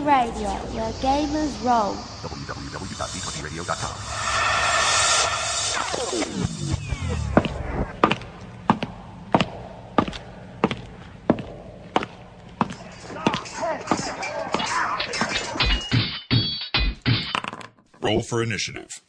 Radio, where gamers roll. www.d20radio.com. Roll for initiative.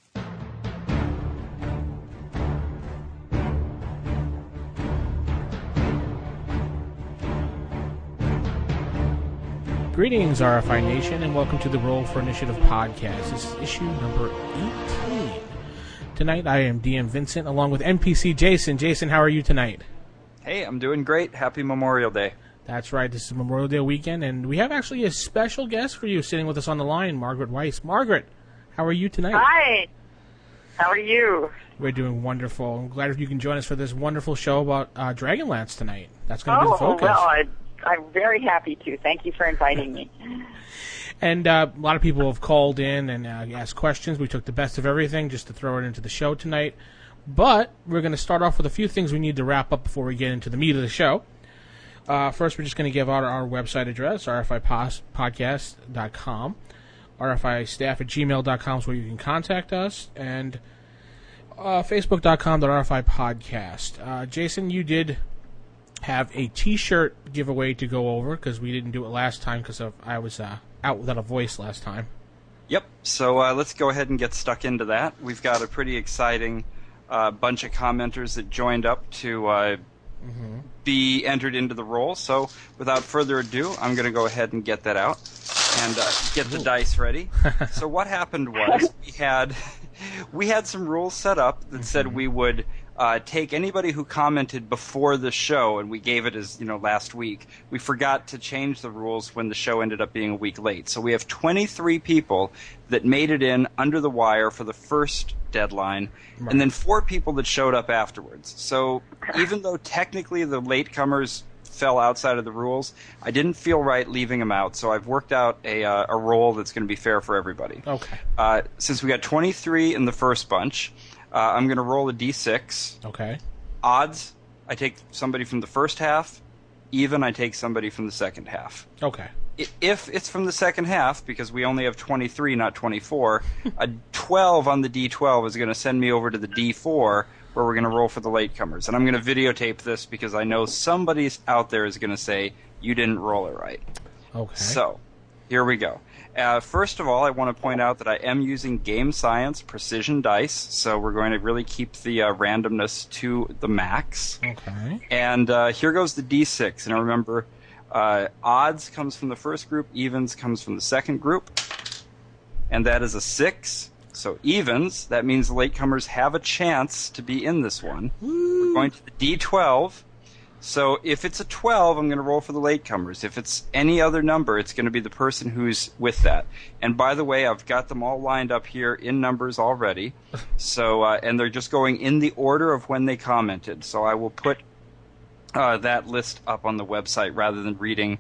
Greetings, RFI Nation, and welcome to the Roll for Initiative podcast. This is issue number 18. Tonight, I am DM Vincent, along with NPC Jason. Jason, how are you tonight? Hey, I'm doing great. Happy Memorial Day. That's right. This is Memorial Day weekend, and we have actually a special guest for you sitting with us on the line, Margaret Weiss. Margaret, how are you tonight? Hi. How are you? We're doing wonderful. I'm glad you can join us for this wonderful show about Dragonlance tonight. That's going to be the focus. Well, I'm very happy to. Thank you for inviting me. And a lot of people have called in and asked questions. We took the best of everything just to throw it into the show tonight. But we're going to start off with a few things we need to wrap up before we get into the meat of the show. First, we're just going to give out our website address, rfipodcast.com. rfistaff@gmail.com is where you can contact us. And facebook.com.rfipodcast. Jason, you did have a T-shirt giveaway to go over because we didn't do it last time because I was out without a voice last time. Yep, so let's go ahead and get stuck into that. We've got a pretty exciting bunch of commenters that joined up to be entered into the roll. So without further ado, I'm going to go ahead and get that out and get the dice ready. So what happened was we had some rules set up that said we would take anybody who commented before the show, and we gave it as, last week. We forgot to change the rules when the show ended up being a week late. So we have 23 people that made it in under the wire for the first deadline, and then 4 people that showed up afterwards. So even though technically the latecomers fell outside of the rules, I didn't feel right leaving them out, so I've worked out a roll that's going to be fair for everybody. Okay. Since we got 23 in the first bunch, I'm going to roll a d6. Okay. Odds, I take somebody from the first half. Even, I take somebody from the second half. Okay. If it's from the second half, because we only have 23, not 24, a 12 on the d12 is going to send me over to the d4, where we're going to roll for the latecomers. And I'm going to videotape this because I know somebody out there is going to say, you didn't roll it right. Okay. So, here we go. First of all, I want to point out that I am using Game Science Precision Dice, so we're going to really keep the randomness to the max. Okay. And here goes the D6. And remember, odds comes from the first group, evens comes from the second group, and that is a 6. So evens, that means the latecomers have a chance to be in this one. Woo. We're going to the D12. So if it's a 12, I'm going to roll for the latecomers. If it's any other number, it's going to be the person who's with that. And by the way, I've got them all lined up here in numbers already. So and they're just going in the order of when they commented. So I will put that list up on the website rather than reading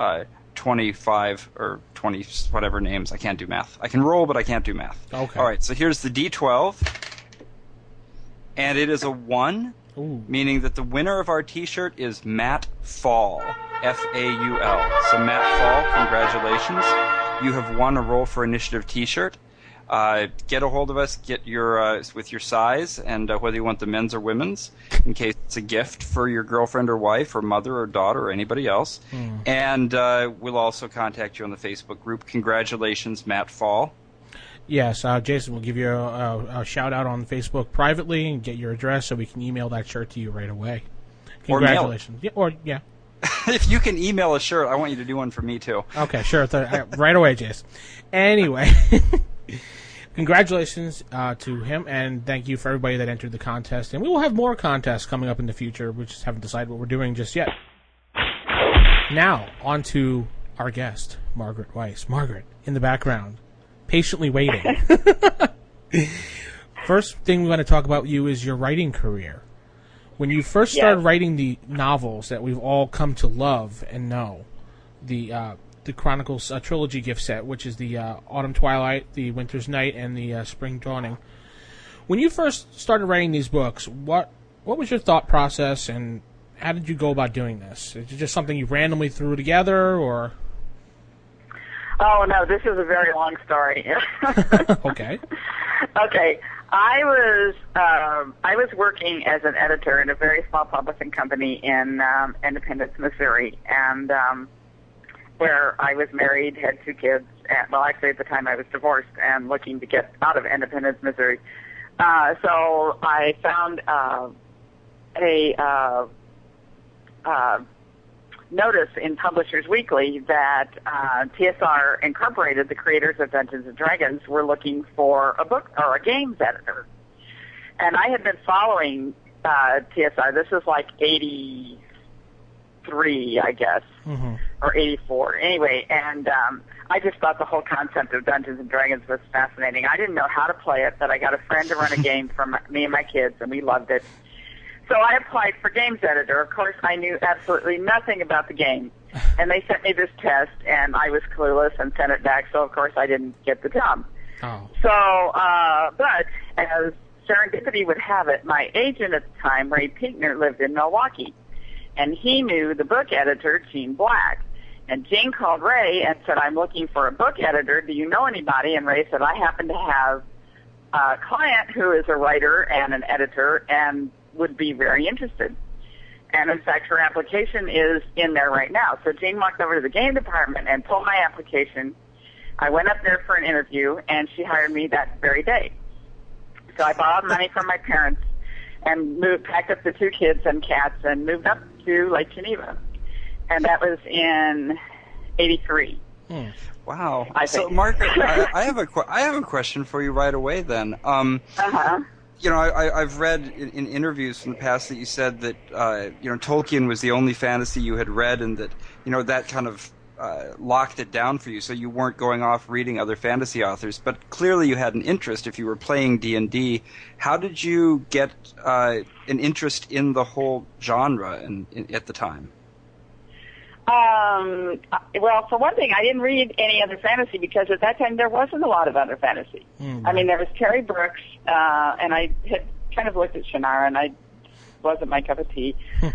25 or 20 whatever names. I can't do math. I can roll, but I can't do math. Okay. All right, so here's the D12. And it is a 1. Ooh. Meaning that the winner of our T-shirt is Matt Fall, F-A-U-L. So Matt Fall, congratulations. You have won a Roll for Initiative T-shirt. Get a hold of us, get your with your size and whether you want the men's or women's, in case it's a gift for your girlfriend or wife or mother or daughter or anybody else. And we'll also contact you on the Facebook group. Congratulations, Matt Fall. Yes, Jason will give you a shout-out on Facebook privately and get your address so we can email that shirt to you right away. Congratulations. Yeah. If you can email a shirt, I want you to do one for me, too. Okay, sure. Right away, Jason. Anyway, congratulations to him, and thank you for everybody that entered the contest. And we will have more contests coming up in the future. We just haven't decided what we're doing just yet. Now, on to our guest, Margaret Weiss. Margaret, in the background. Patiently waiting. First thing we want to talk about you is your writing career. When you first started writing the novels that we've all come to love and know, the Chronicles trilogy gift set, which is the Autumn Twilight, the Winter's Night, and the Spring Dawning. When you first started writing these books, what was your thought process, and how did you go about doing this? Is it just something you randomly threw together, or? Oh, no, this is a very long story. Okay. Okay. I was working as an editor in a very small publishing company in Independence, Missouri, and where I was married, had 2 kids. And, well, actually, at the time I was divorced and looking to get out of Independence, Missouri. So I found a notice in Publishers Weekly that TSR Incorporated, the creators of Dungeons & Dragons, were looking for a book or a games editor. And I had been following TSR. This is like 83, I guess, or 84. Anyway, and I just thought the whole concept of Dungeons & Dragons was fascinating. I didn't know how to play it, but I got a friend to run a game for me and my kids, and we loved it. So I applied for games editor. Of course, I knew absolutely nothing about the game. And they sent me this test, and I was clueless and sent it back, so of course I didn't get the job. Oh. So, but as serendipity would have it, my agent at the time, Ray Pinkner, lived in Milwaukee. And he knew the book editor, Gene Black. And Gene called Ray and said, I'm looking for a book editor. Do you know anybody? And Ray said, I happen to have a client who is a writer and an editor and would be very interested. And in fact, her application is in there right now. So Jane walked over to the game department and pulled my application. I went up there for an interview, and she hired me that very day. So I borrowed money from my parents and packed up the 2 kids and cats and moved up to Lake Geneva. And that was in 83. Wow. So, Margaret, I have a question for you right away then. You know, I've read in interviews from the past that you said that, Tolkien was the only fantasy you had read, and that, that kind of locked it down for you, so you weren't going off reading other fantasy authors. But clearly you had an interest if you were playing D&D. How did you get an interest in the whole genre at the time? Well, for one thing, I didn't read any other fantasy because at that time there wasn't a lot of other fantasy. I mean, there was Terry Brooks, and I had kind of looked at Shannara, and I wasn't my cup of tea.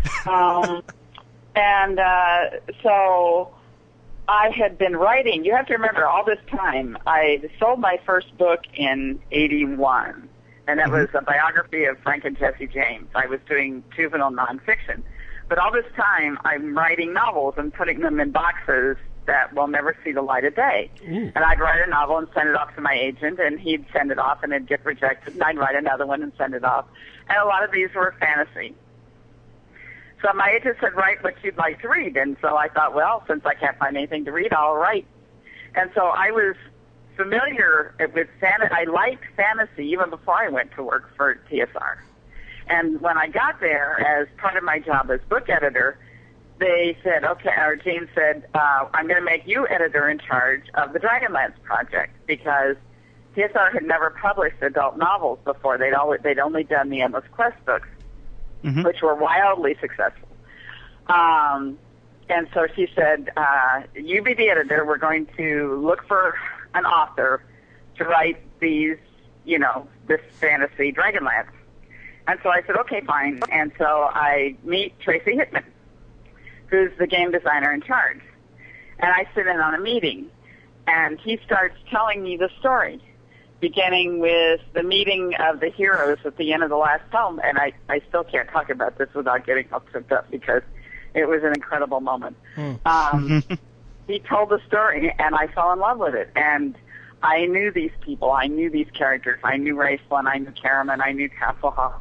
So I had been writing. You have to remember, all this time, I sold my first book in 81, and that was a biography of Frank and Jesse James. I was doing juvenile nonfiction. But all this time, I'm writing novels and putting them in boxes that will never see the light of day. And I'd write a novel and send it off to my agent, and he'd send it off, and it'd get rejected, and I'd write another one and send it off. And a lot of these were fantasy. So my agent said, write what you'd like to read. And so I thought, well, since I can't find anything to read, I'll write. And so I was familiar with fantasy. I liked fantasy even before I went to work for TSR. And when I got there, as part of my job as book editor, they said, okay, or Gene said, I'm going to make you editor in charge of the Dragonlance project, because TSR had never published adult novels before. They'd only done the Endless Quest books, which were wildly successful. And so she said, you be the editor. We're going to look for an author to write these, this fantasy Dragonlance. And so I said, okay, fine. And so I meet Tracy Hickman, who's the game designer in charge. And I sit in on a meeting, and he starts telling me the story, beginning with the meeting of the heroes at the end of the last film. And I still can't talk about this without getting all tripped up, because it was an incredible moment. He told the story, and I fell in love with it. And I knew these people. I knew these characters. I knew Raistlin. I knew Caraman. I knew Hasselhoff.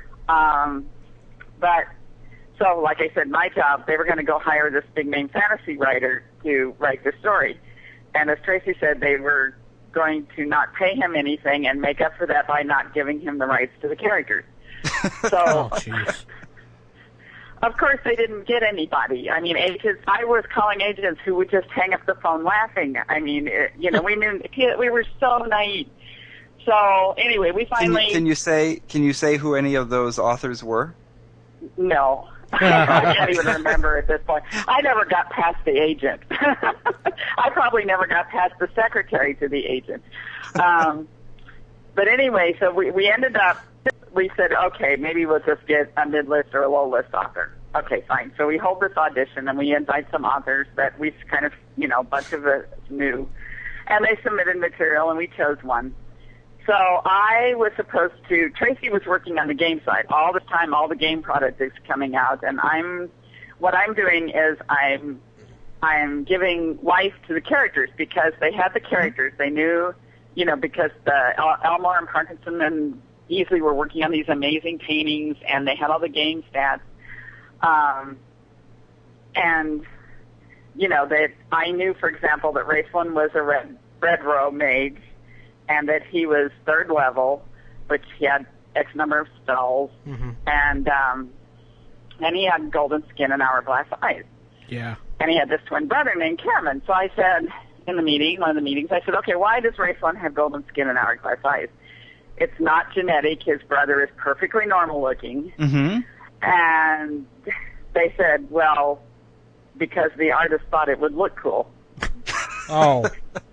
But, so, like I said, my job, they were going to go hire this big-name fantasy writer to write the story. And as Tracy said, they were going to not pay him anything and make up for that by not giving him the rights to the characters. So, of course, they didn't get anybody. I mean, agents, I was calling agents who would just hang up the phone laughing. I mean, we knew, we were so naive. So anyway, we finally. Can you say who any of those authors were? No, I can't even remember at this point. I never got past the agent. I probably never got past the secretary to the agent. But anyway, so we ended up. We said, okay, maybe we'll just get a mid-list or a low-list author. Okay, fine. So we hold this audition, and we invite some authors that we kind of, a bunch of us knew. And they submitted material, and we chose one. So I was supposed to, Tracy was working on the game side. All the time, all the game product is coming out, and what I'm doing is I'm giving life to the characters because they had the characters. They knew, because Elmore and Parkinson and Easley were working on these amazing paintings, and they had all the game stats. That I knew, for example, that Raceland was a red row mage, and that he was 3rd level, which he had X number of spells, and he had golden skin and hourglass eyes. Yeah. And he had this twin brother named Cameron. So I said in one of the meetings, I said, okay, why does Raceland have golden skin and hourglass eyes? It's not genetic. His brother is perfectly normal looking. And they said, well, because the artist thought it would look cool. Oh.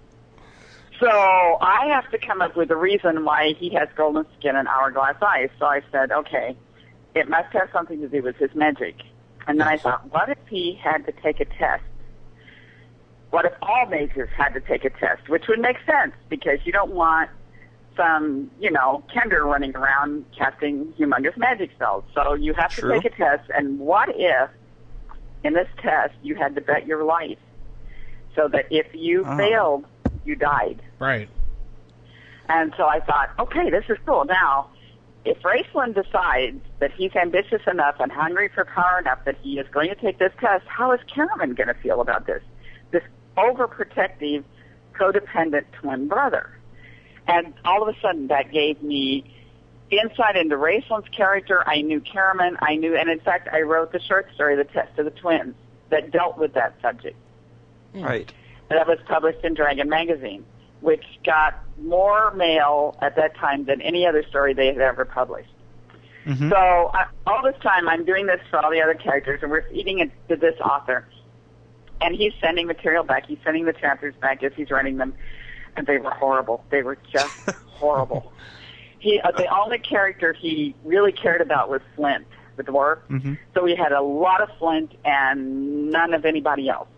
So I have to come up with a reason why he has golden skin and hourglass eyes. So I said, okay, it must have something to do with his magic. And then I thought, what if he had to take a test? What if all mages had to take a test? Which would make sense, because you don't want some, Kender running around casting humongous magic spells. So you have to take a test. And what if, in this test, you had to bet your life so that if you failed, you died? Right. And so I thought, okay, this is cool. Now, if Raceland decides that he's ambitious enough and hungry for power enough that he is going to take this test, how is Cameron going to feel about this? This overprotective, codependent twin brother. And all of a sudden, that gave me insight into Raceland's character. I knew Cameron. And in fact, I wrote the short story, The Test of the Twins, that dealt with that subject. Right. That was published in Dragon Magazine, which got more mail at that time than any other story they had ever published. So all this time, I'm doing this for all the other characters, and we're feeding it to this author. And he's sending material back. He's sending the chapters back as he's writing them. And they were horrible. They were just horrible. The only character he really cared about was Flint, the dwarf. So we had a lot of Flint and none of anybody else.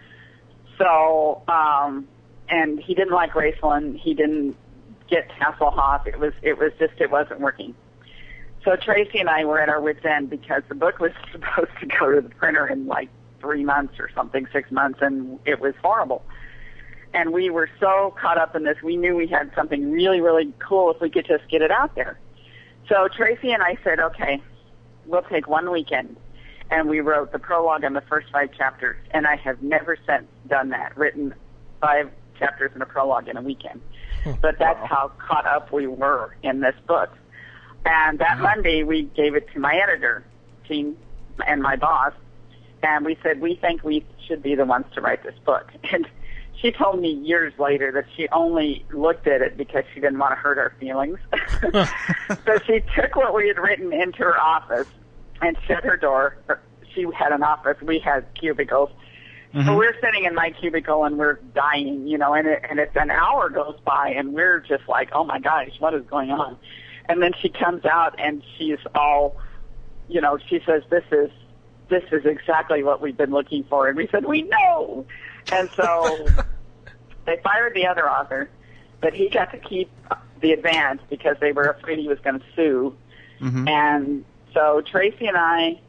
So, and he didn't like Raceland. He didn't get Hasselhoff. It wasn't working. So Tracy and I were at our wits' end because the book was supposed to go to the printer in like 3 months or something, 6 months, and it was horrible. And we were so caught up in this, we knew we had something really, really cool if we could just get it out there. So Tracy and I said, okay, we'll take one weekend. And we wrote the prologue and the first 5 chapters. And I have never since done that, written 5 chapters and a prologue in a weekend. But that's how caught up we were in this book. And that Monday, we gave it to my editor, Jean, and my boss. And we said, we think we should be the ones to write this book. And she told me years later that she only looked at it because she didn't want to hurt our feelings. So she took what we had written into her office and shut her door. She had an office. We had cubicles. So we're sitting in my cubicle and we're dying, and it's an hour goes by and we're just like, oh my gosh, what is going on? And then she comes out and she's all, she says, this is exactly what we've been looking for. And we said, we know. And so they fired the other author, but he got to keep the advance because they were afraid he was going to sue. And so Tracy and I,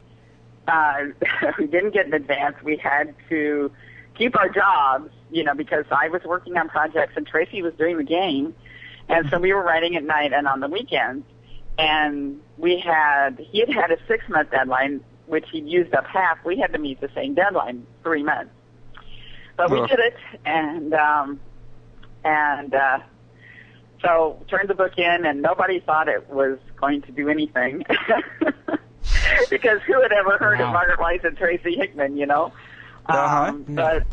we didn't get an advance. We had to keep our jobs, because I was working on projects and Tracy was doing the game. And so we were writing at night and on the weekends. And he had a 6-month deadline, which he'd used up half. We had to meet the same deadline, 3 months. But we did it, and so turned the book in, and nobody thought it was going to do anything. Because who had ever heard of Margaret Weiss and Tracy Hickman, But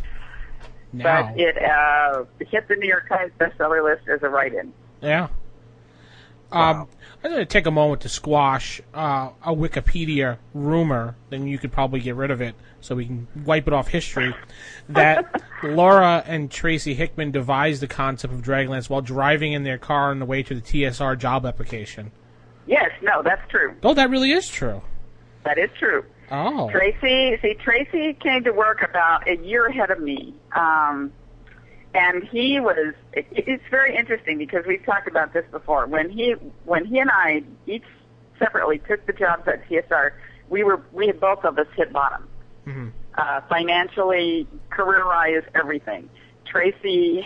it hit the New York Times bestseller list as a write-in. Yeah. I'm going to take a moment to squash a Wikipedia rumor, then you could probably get rid of it so we can wipe it off history, that Laura and Tracy Hickman devised the concept of Dragonlance while driving in their car on the way to the TSR job application. Yes, no, that's true. Oh, that really is true. That is true. Oh. Tracy came to work about a year ahead of me. And it's very interesting because we've talked about this before. When he and I each separately took the jobs at TSR, we had both of us hit bottom. Mm-hmm. Financially, career-wise, everything. Tracy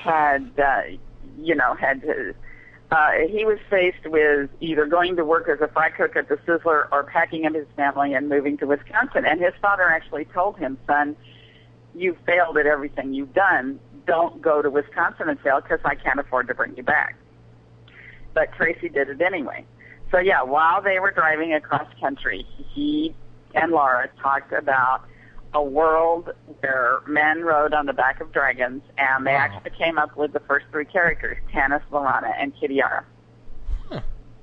he was faced with either going to work as a fry cook at the Sizzler or packing up his family and moving to Wisconsin. And his father actually told him, son, you've failed at everything you've done. Don't go to Wisconsin and fail because I can't afford to bring you back. But Tracy did it anyway. So, yeah, while they were driving across country, he and Laura talked about a world where men rode on the back of dragons, and they actually came up with the first three characters, Tanis, Lorana, and Kitiara. Huh.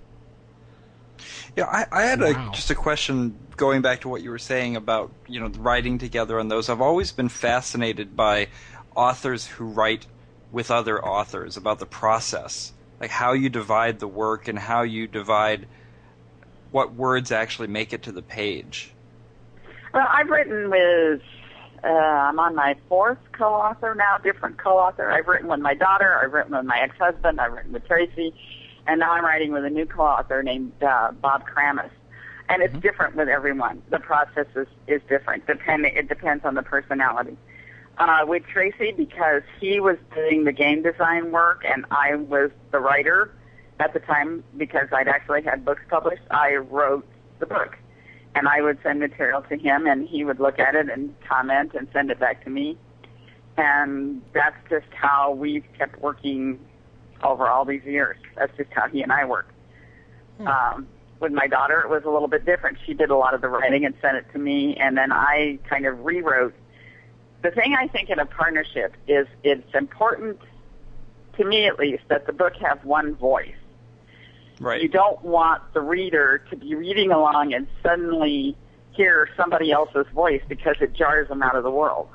Yeah, I had just a question going back to what you were saying about, writing together on those. I've always been fascinated by authors who write with other authors about the process, like how you divide the work and how you divide what words actually make it to the page. Well, I've written with, I'm on my fourth co-author now, different co-author. I've written with my daughter, I've written with my ex-husband, I've written with Tracy, and now I'm writing with a new co-author named Bob Kramus. And it's different with everyone. The process is different. It depends on the personality. With Tracy, because he was doing the game design work and I was the writer at the time, because I'd actually had books published, I wrote the book. And I would send material to him, and he would look at it and comment and send it back to me. And that's just how we've kept working over all these years. That's just how he and I work. With my daughter, it was a little bit different. She did a lot of the writing and sent it to me, and then I kind of rewrote. The thing I think in a partnership is it's important, to me at least, that the book have one voice. Right. You don't want the reader to be reading along and suddenly hear somebody else's voice because it jars them out of the world.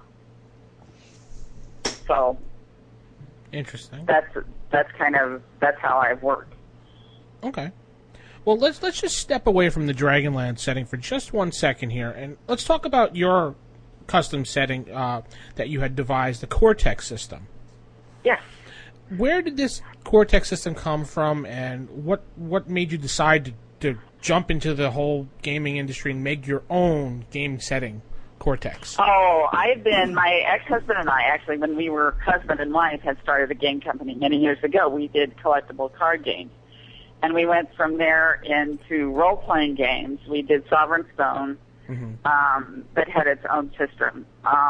So, interesting. That's how I've worked. Okay. Well, let's just step away from the Dragonland setting for just 1 second here, and let's talk about your custom setting that you had devised, the Cortex system. Yes. Where did this Cortex system come from, and what made you decide to jump into the whole gaming industry and make your own game setting, Cortex? Oh, my ex-husband and I, actually, when we were husband and wife, had started a game company many years ago. We did collectible card games. And we went from there into role-playing games. We did Sovereign Stone, that had its own system.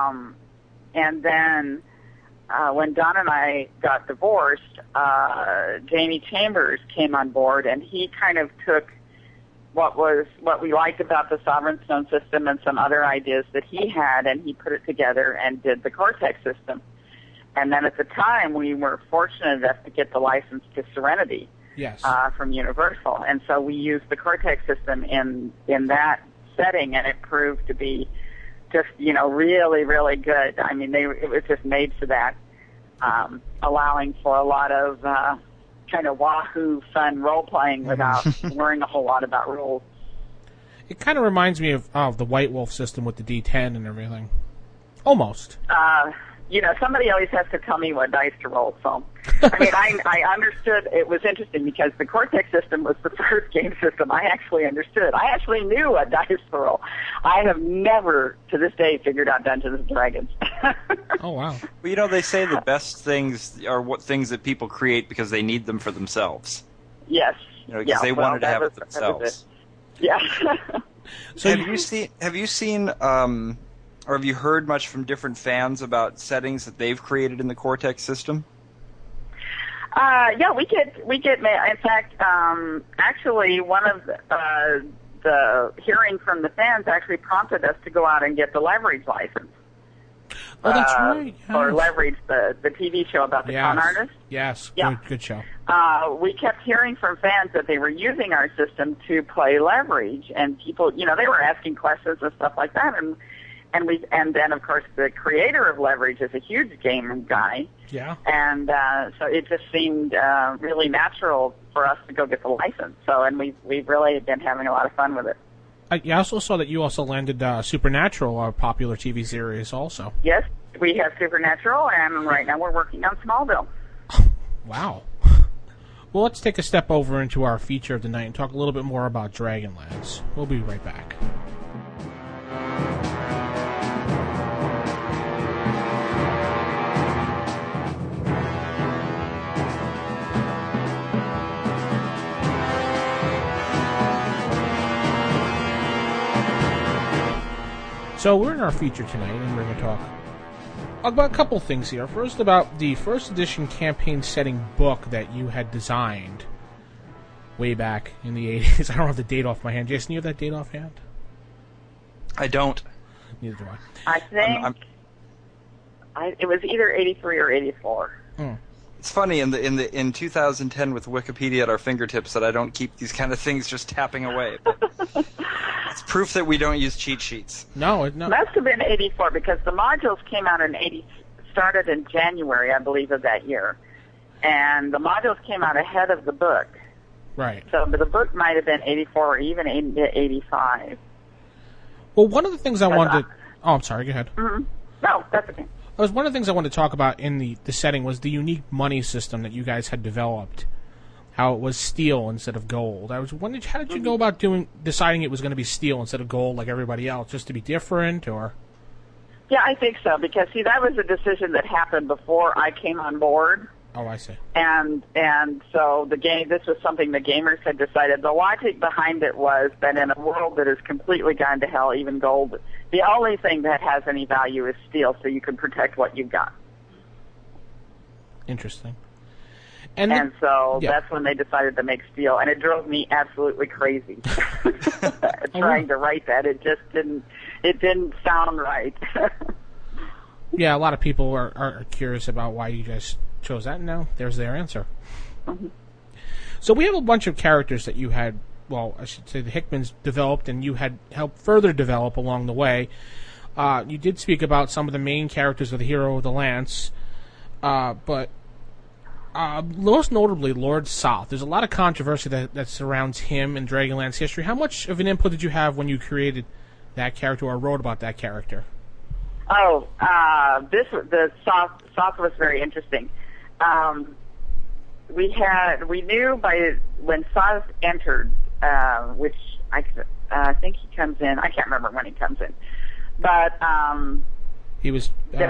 And then when Don and I got divorced, Jamie Chambers came on board, and he kind of took what we liked about the Sovereign Stone system and some other ideas that he had, and he put it together and did the Cortex system. And then at the time, we were fortunate enough to get the license to Serenity. Yes. From Universal, and so we used the Cortex system in that setting, and it proved to be just really, really good. I mean, it was just made for that, allowing for a lot of kind of wahoo fun role playing without worrying a whole lot about rules. It kind of reminds me of the White Wolf system with the D10 and everything, almost. Somebody always has to tell me what dice to roll, so, I mean, I understood. It was interesting because the Cortex system was the first game system I actually understood. I actually knew what dice to roll. I have never, to this day, figured out Dungeons & Dragons. Oh, wow. Well, they say the best things are what things that people create because they need them for themselves. Yes. Because they wanted to have it themselves. Yeah. So have you seen or have you heard much from different fans about settings that they've created in the Cortex system? Yeah, we get. In fact, actually, one of the hearing from the fans actually prompted us to go out and get the Leverage license. Oh, that's right. Yes. Or Leverage, the TV show about the con artist. Yes, yeah. Good show. We kept hearing from fans that they were using our system to play Leverage, and people, they were asking questions and stuff like that, and then of course the creator of Leverage is a huge game guy. Yeah. And so it just seemed really natural for us to go get the license. So, and we've really been having a lot of fun with it. I also saw that you also landed Supernatural, a popular TV series also. Yes, we have Supernatural, and right now we're working on Smallville. Wow. Well, let's take a step over into our feature of the night and talk a little bit more about Dragonlance. We'll be right back. So we're in our feature tonight, and we're going to talk about a couple things here. First, about the first edition campaign setting book that you had designed way back in the 80s. I don't have the date off my hand. Jason, you have that date offhand? I don't. Neither do I. I think it was either 83 or 84. It's funny in 2010 with Wikipedia at our fingertips that I don't keep these kind of things just tapping away. It's proof that we don't use cheat sheets. No. Must have been 84 because the modules came out started in January, I believe, of that year, and the modules came out ahead of the book. Right. So the book might have been 84 or even 85. Well, one of the things I wanted to... Oh, I'm sorry. Go ahead. Mm-hmm. No, that's okay. One of the things I wanted to talk about in the setting was the unique money system that you guys had developed. How it was steel instead of gold. I was wondering, how did you go about deciding it was going to be steel instead of gold like everybody else, just to be different, or? Yeah, I think so, because, see, that was a decision that happened before I came on board. Oh, I see. And so this was something the gamers had decided. The logic behind it was that in a world that has completely gone to hell, even gold, the only thing that has any value is steel, so you can protect what you've got. Interesting. So that's when they decided to make steel, and it drove me absolutely crazy trying to write that. It just didn't sound right. Yeah, a lot of people are curious about why you guys chose that, and now there's their answer. Mm-hmm. So we have a bunch of characters that you had, well, I should say the Hickmans developed, and you had helped further develop along the way. You did speak about some of the main characters of the Hero of the Lance, but most notably Lord Soth. There's a lot of controversy that surrounds him and Dragonlance history. How much of an input did you have when you created that character or wrote about that character? Oh, the Soth was very interesting. We knew by when Soth entered, which I think he comes in. I can't remember when he comes in, but he was.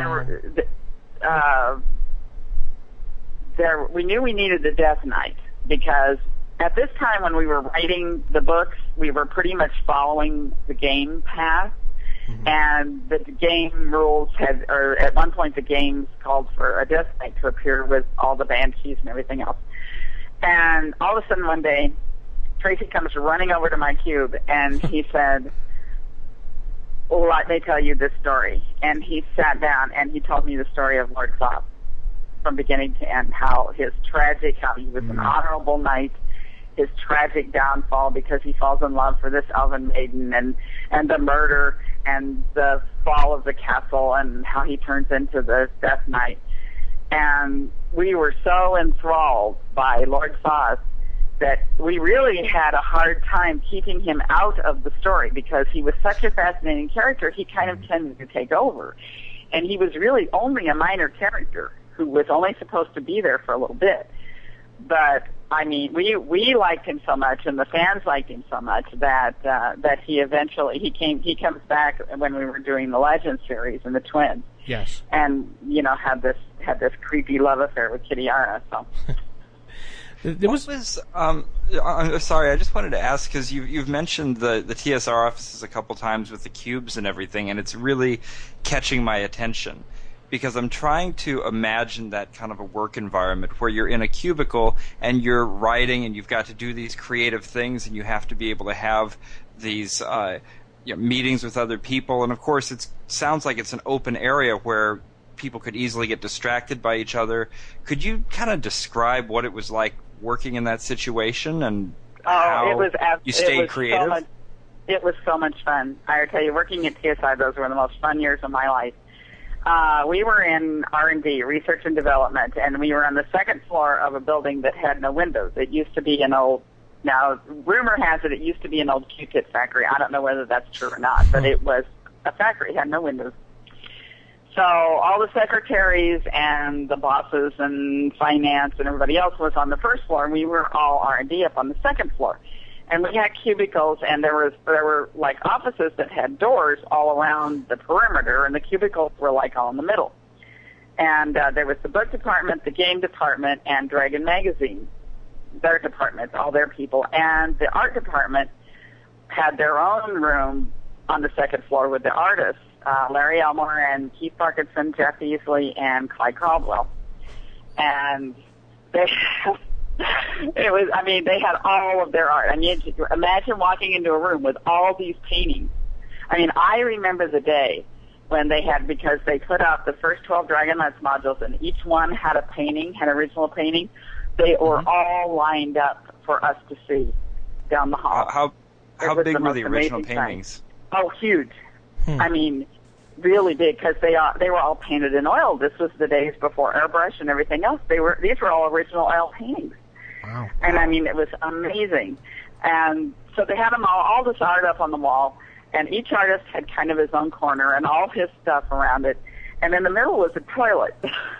We knew we needed the Death Knight because at this time when we were writing the books, we were pretty much following the game path. Mm-hmm. And the game rules at one point the games called for a Death Knight to appear with all the banshees and everything else. And all of a sudden one day, Tracy comes running over to my cube and he said, "Well, let me tell you this story." And he sat down and he told me the story of Lord Soth from beginning to end, how he was an honorable knight, his tragic downfall because he falls in love for this elven maiden, and the murder and the fall of the castle and how he turns into the Death Knight. And we were so enthralled by Lord Soth that we really had a hard time keeping him out of the story because he was such a fascinating character, he kind of tended to take over. And he was really only a minor character who was only supposed to be there for a little bit. But I mean, we liked him so much, and the fans liked him so much that he eventually he comes back when we were doing the Legends series and the twins. Yes. And had this creepy love affair with Kitiara. So. I'm sorry, I just wanted to ask because you've mentioned the TSR offices a couple times with the cubes and everything, and it's really catching my attention. Because I'm trying to imagine that kind of a work environment where you're in a cubicle and you're writing and you've got to do these creative things and you have to be able to have these meetings with other people. And, of course, it sounds like it's an open area where people could easily get distracted by each other. Could you kind of describe what it was like working in that situation and how you stayed creative? It was so much fun. I tell you, working at TSI, those were the most fun years of my life. We were in R&D, research and development, and we were on the second floor of a building that had no windows. It used to be an old Now, rumor has it used to be an old Q-tip factory. I don't know whether that's true or not, but it was a factory. It had no windows. So all the secretaries and the bosses and finance and everybody else was on the first floor, and we were all R&D up on the second floor. And we had cubicles, and there were like offices that had doors all around the perimeter, and the cubicles were like all in the middle. And there was the book department, the game department, and Dragon Magazine, their departments, all their people. And the art department had their own room on the second floor with the artists, Larry Elmore and Keith Parkinson, Jeff Easley, and Clyde Caldwell. And they they had all of their art. I mean, imagine walking into a room with all these paintings. I mean, I remember the day when they had, because they put out the first 12 Dragonlance modules, and each one had a painting, had an original painting. They were all lined up for us to see down the hall. How big were the original paintings? Oh, huge. I mean, really big, because they were all painted in oil. This was the days before airbrush and everything else. These were all original oil paintings. Wow. And I mean, it was amazing. And so they had them all this art up on the wall, and each artist had kind of his own corner and all his stuff around it. And in the middle was a toilet.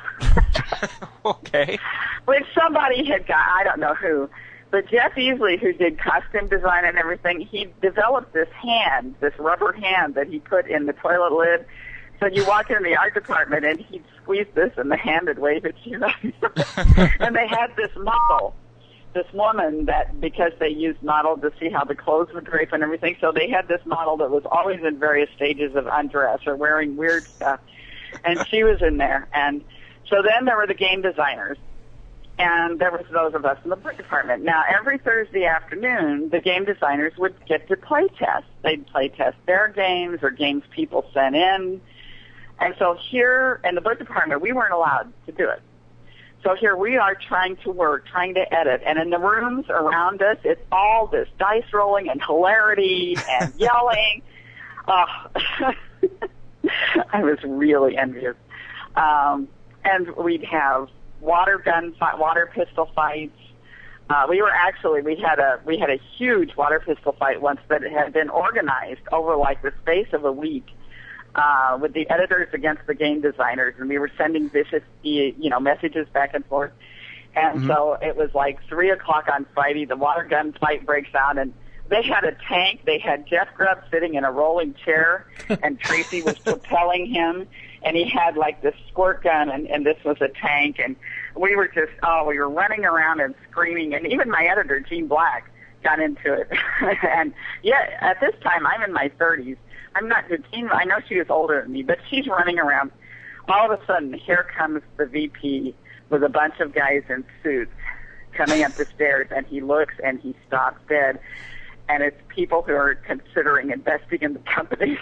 Okay. Which somebody had got, I don't know who, but Jeff Easley, who did costume design and everything, he developed this hand, this rubber hand that he put in the toilet lid. So you walk in the art department and he'd squeeze this and the hand would wave at you. And they had this model, this woman that, because they used model to see how the clothes would drape and everything, so they had this model that was always in various stages of undress or wearing weird stuff. And she was in there. And so then there were the game designers. And there was those of us in the book department. Now, every Thursday afternoon, the game designers would get to play test. They'd play test their games or games people sent in. And so here in the book department, we weren't allowed to do it. So here we are trying to work, trying to edit. And in the rooms around us, it's all this dice rolling and hilarity and yelling. I was really envious. And we'd have water pistol fights. We had a huge water pistol fight once that had been organized over like the space of a week with the editors against the game designers, and we were sending vicious messages back and forth. And so it was like 3:00 on Friday, the water gun fight breaks out, and they had a tank. They had Jeff Grubb sitting in a rolling chair, and Tracy was propelling him, and he had like this squirt gun, and this was a tank, and we were just, we were running around and screaming, and even my editor, Jean Black, got into it. And yeah, at this time, I'm in my 30s. I'm not, I know she was older than me, but she's running around. All of a sudden, here comes the VP with a bunch of guys in suits coming up the stairs, and he looks and he stops dead. And it's people who are considering investing in the company.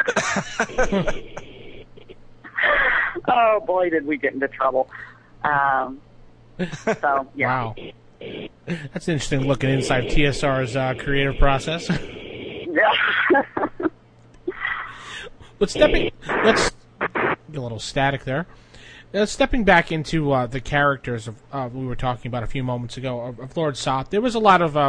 Oh, boy, did we get into trouble. So, yeah. Wow. That's an interesting looking inside TSR's creative process. Let's get a little static there. Stepping back into the characters of we were talking about a few moments ago of Lord Soth, there was a lot of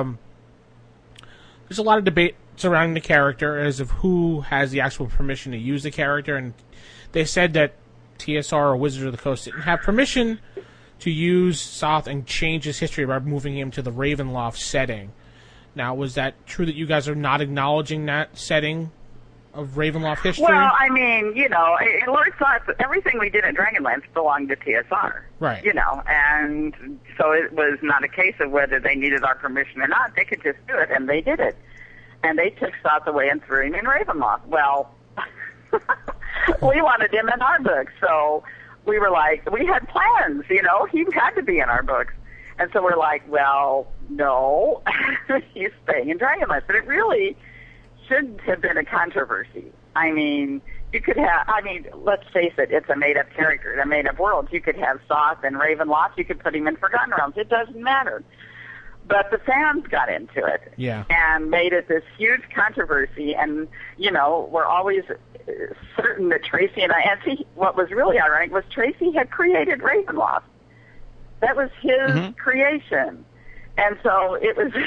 debate surrounding the character as of who has the actual permission to use the character, and they said that TSR or Wizards of the Coast didn't have permission to use Soth and change his history by moving him to the Ravenloft setting. Now, was that true that you guys are not acknowledging that setting of Ravenloft history? Well, I mean, Lord Soth, everything we did at Dragonlance belonged to TSR. Right. And so it was not a case of whether they needed our permission or not. They could just do it, and they did it. And they took Soth away and threw him in Ravenloft. Well, we wanted him in our book, so we were like, we had plans, he had to be in our books. And so we're like, well, no, he's staying in Dragonlance. But it really shouldn't have been a controversy. I mean, let's face it, it's a made-up character, a made-up world. You could have Soth and Ravenloft, you could put him in Forgotten Realms. It doesn't matter. But the fans got into it and made it this huge controversy. And, we're always certain that Tracy and see, what was really ironic was Tracy had created Ravenloft. That was his creation. And so it was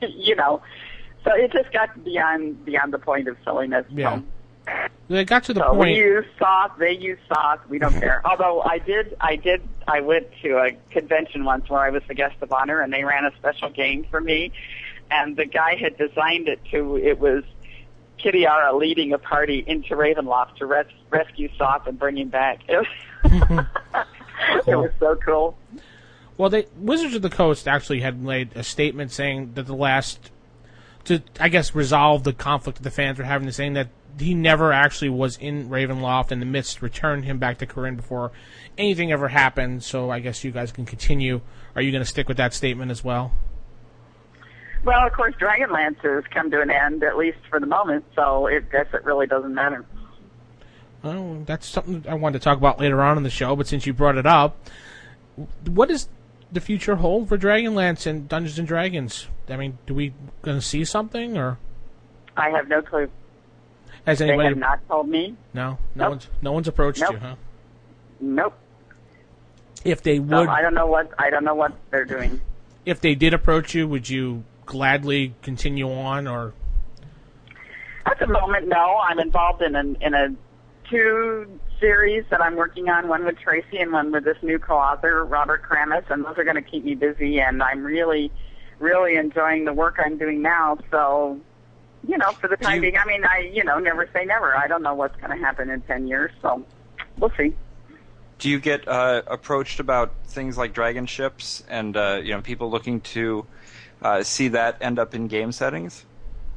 you know. So it just got beyond the point of silliness. Yeah. So. They got to the So point. we use sauce. They use sauce. We don't care. Although I went to a convention once where I was the guest of honor, and they ran a special game for me. And the guy had designed it it was Kitiara leading a party into Ravenloft to rescue Sop and bring him back. It was so cool. Well, Wizards of the Coast actually had made a statement saying that to, I guess, resolve the conflict that the fans were having, saying that he never actually was in Ravenloft, and the Mist returned him back to Corinne before anything ever happened. So I guess you guys can continue. Are you going to stick with that statement as well? Well, of course, Dragonlance has come to an end, at least for the moment, so I guess it really doesn't matter. Well, that's something I wanted to talk about later on in the show, but since you brought it up, what does the future hold for Dragonlance and Dungeons & Dragons? I mean, do we going to see something, or? I have no clue. Has anybody? They have not told me. No, Nope. no one's approached Nope. you, huh? Nope. If they would, No, I don't know what they're doing. if they did approach you, would you gladly continue on, or? At the moment, no. I'm involved in a 2 series that I'm working on, one with Tracy and one with this new co-author, Robert Kramis, and those are going to keep me busy, and I'm really, really enjoying the work I'm doing now. So, you know, for the time being, I mean, never say never. I don't know what's going to happen in 10 years, so we'll see. Do you get approached about things like dragon ships and people looking to see that end up in game settings?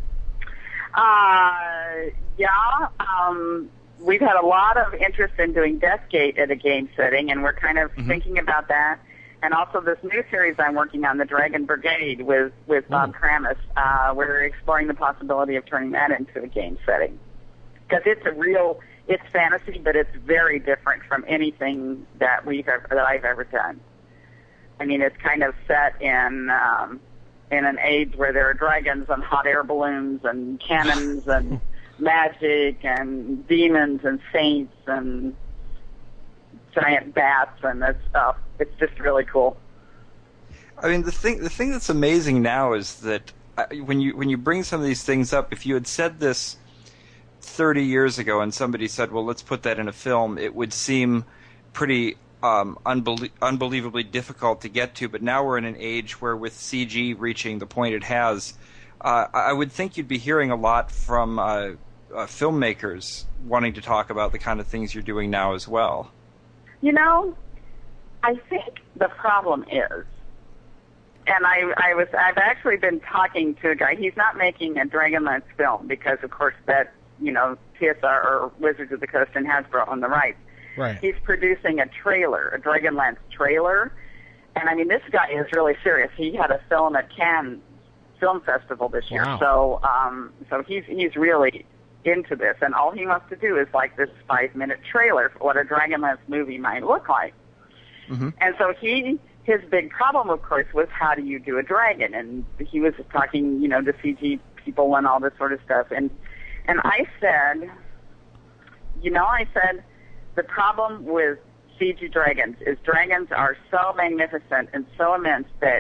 Yeah. We've had a lot of interest in doing Deathgate at a game setting, and we're kind of thinking about that. And also this new series I'm working on, the Dragon Brigade, with Bob Kramis. We're exploring the possibility of turning that into a game setting. Because it's fantasy, but it's very different from anything that I've ever done. I mean, it's kind of set in an age where there are dragons and hot air balloons and cannons and magic and demons and saints and giant bats, and it's just really cool. I mean, the thing that's amazing now is that when you bring some of these things up, if you had said this 30 years ago and somebody said, well, let's put that in a film, it would seem pretty unbelievably difficult to get to. But now we're in an age where, with CG reaching the point it has, I would think you'd be hearing a lot from filmmakers wanting to talk about the kind of things you're doing now as well. You know, I think the problem is, and I've actually been talking to a guy. He's not making a Dragonlance film because, of course, that, TSR or Wizards of the Coast and Hasbro own the rights. Right. He's producing a Dragonlance trailer, and I mean, this guy is really serious. He had a film at Cannes Film Festival this year, so he's really into this, and all he wants to do is like this 5-minute trailer for what a Dragonlance movie might look like. Mm-hmm. And so his big problem, of course, was how do you do a dragon? And he was talking, to CG people and all this sort of stuff. And I said, the problem with CG dragons is dragons are so magnificent and so immense that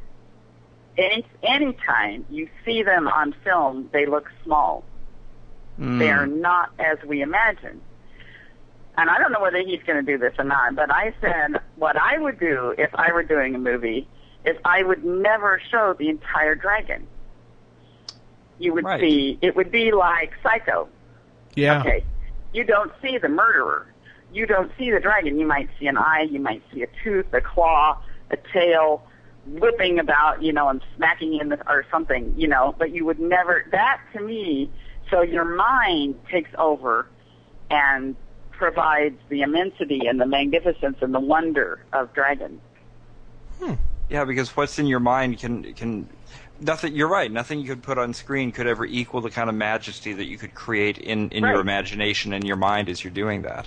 any time you see them on film, they look small. They are not as we imagine. And I don't know whether he's going to do this or not, but I said what I would do if I were doing a movie is I would never show the entire dragon. You would see, it would be like Psycho. Yeah. Okay. You don't see the murderer. You don't see the dragon. You might see an eye, you might see a tooth, a claw, a tail, whipping about, and smacking in or something, but you would never, that to me, so your mind takes over and provides the immensity and the magnificence and the wonder of dragons. Yeah, because what's in your mind can nothing. You're right. Nothing you could put on screen could ever equal the kind of majesty that you could create in your imagination and your mind as you're doing that.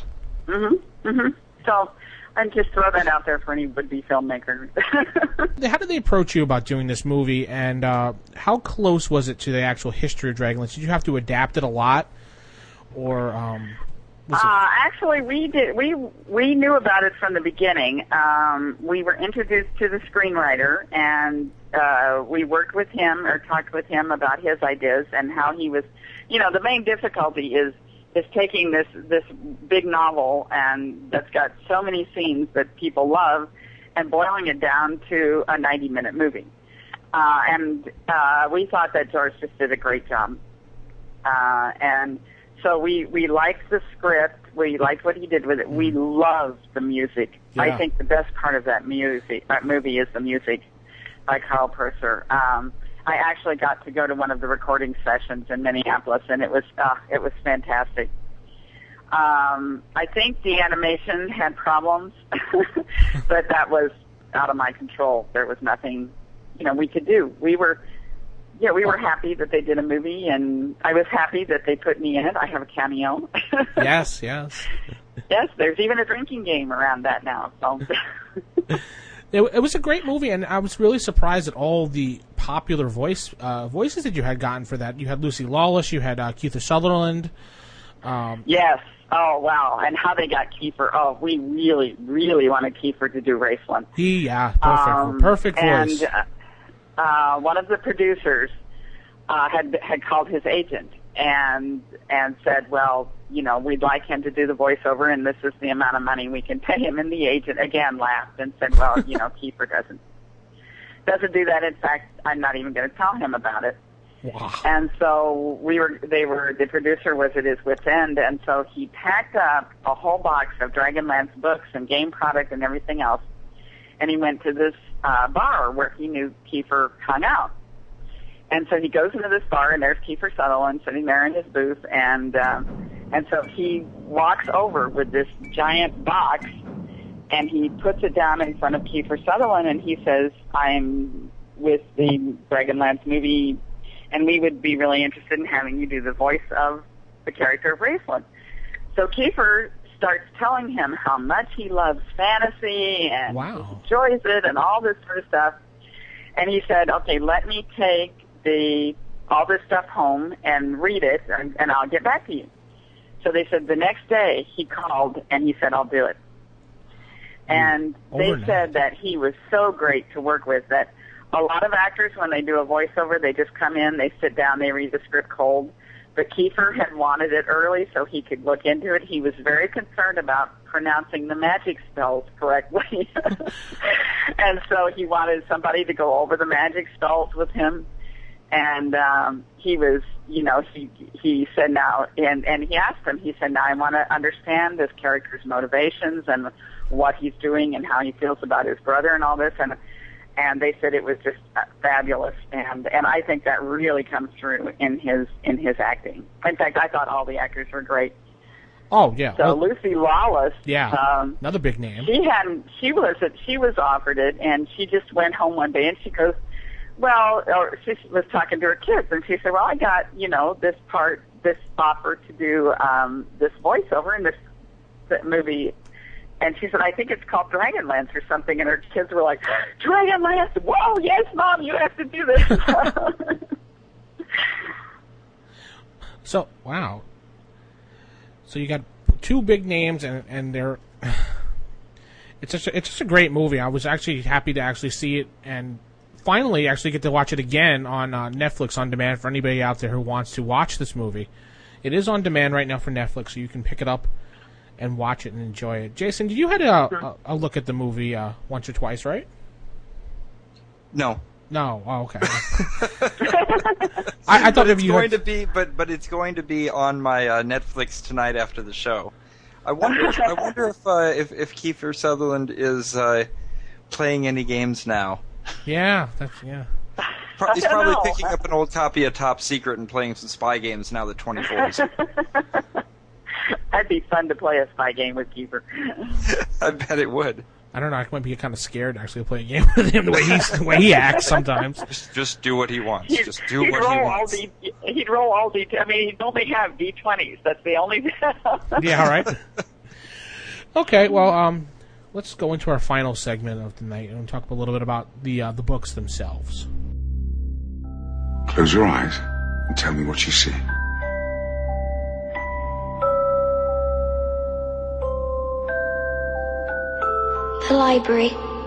So I'd just throw that out there for any would-be filmmaker. How did they approach you about doing this movie, and how close was it to the actual history of Dragonlance? Did you have to adapt it a lot, or Actually, we did. We knew about it from the beginning. We were introduced to the screenwriter, and we worked with him or talked with him about his ideas and how he was. The main difficulty is taking this big novel and that's got so many scenes that people love, and boiling it down to a 90-minute movie. And we thought that George just did a great job. And so we liked the script. We liked what he did with it. We loved the music. Yeah. I think the best part of that movie is the music by Carl Purser. I actually got to go to one of the recording sessions in Minneapolis, and it was fantastic. I think the animation had problems, but that was out of my control. There was nothing, we could do. We were happy that they did a movie, and I was happy that they put me in it. I have a cameo. Yes. Yes, there's even a drinking game around that now. So. It was a great movie, and I was really surprised at all the popular voices that you had gotten for that. You had Lucy Lawless, you had Kiefer Sutherland. Yes. Oh, wow. And how they got Kiefer. Oh, we really, really wanted Kiefer to do Raceland. Perfect voice. And one of the producers had called his agent and said, well, we'd like him to do the voiceover, and this is the amount of money we can pay him. And the agent again laughed and said, well, Kiefer doesn't do that. In fact, I'm not even going to tell him about it. Wow. And so the producer was at his wit's end, and so he packed up a whole box of Dragonlance books and game product and everything else, and he went to this bar where he knew Kiefer hung out. And so he goes into this bar, and there's Kiefer Sutherland sitting there in his booth, and so he walks over with this giant box, and he puts it down in front of Kiefer Sutherland, and he says, I'm with the Dragonlance movie, and we would be really interested in having you do the voice of the character of Raceland. So Kiefer starts telling him how much he loves fantasy and wow. enjoys it and all this sort of stuff. And he said, okay, let me take all this stuff home and read it, and I'll get back to you. So they said the next day he called and he said, I'll do it. And they said that he was so great to work with that a lot of actors, when they do a voiceover, they just come in, they sit down, they read the script cold. But Kiefer had wanted it early so he could look into it. He was very concerned about pronouncing the magic spells correctly. And so he wanted somebody to go over the magic spells with him. And he was, he said now, and he asked him, he said, now I want to understand this character's motivations and what he's doing and how he feels about his brother and all this. And they said it was just fabulous, and I think that really comes through in his acting. In fact, I thought all the actors were great. Oh yeah. So Lucy Lawless, another big name. She was offered it, and she just went home one day and she goes, or she was talking to her kids, and she said, well, I got this offer to do this voiceover in this movie. And she said, I think it's called Dragonlance or something. And her kids were like, Dragonlance? Whoa, yes, Mom, you have to do this. So, wow. So you got two big names, and they're... It's just a great movie. I was actually happy to actually see it, and finally actually get to watch it again on Netflix on demand for anybody out there who wants to watch this movie. It is on demand right now for Netflix, so you can pick it up and watch it and enjoy it. Jason, you had a look at the movie once or twice, right? No. No. Oh, okay. I thought it's going to be, but it's going to be on my Netflix tonight after the show. I wonder if Kiefer Sutherland is playing any games now. Yeah. He's probably picking up an old copy of Top Secret and playing some spy games now that 24 is. That'd be fun to play a spy game with Kiefer. I bet it would. I don't know. I might be kind of scared to actually play a game with him the way he acts sometimes. Just do what he wants. Just do what he wants. He'd roll all D. I mean, he'd only have D20s. That's the only. Yeah. All right. Okay. Well, let's go into our final segment of the night and talk a little bit about the books themselves. Close your eyes and tell me what you see. the library.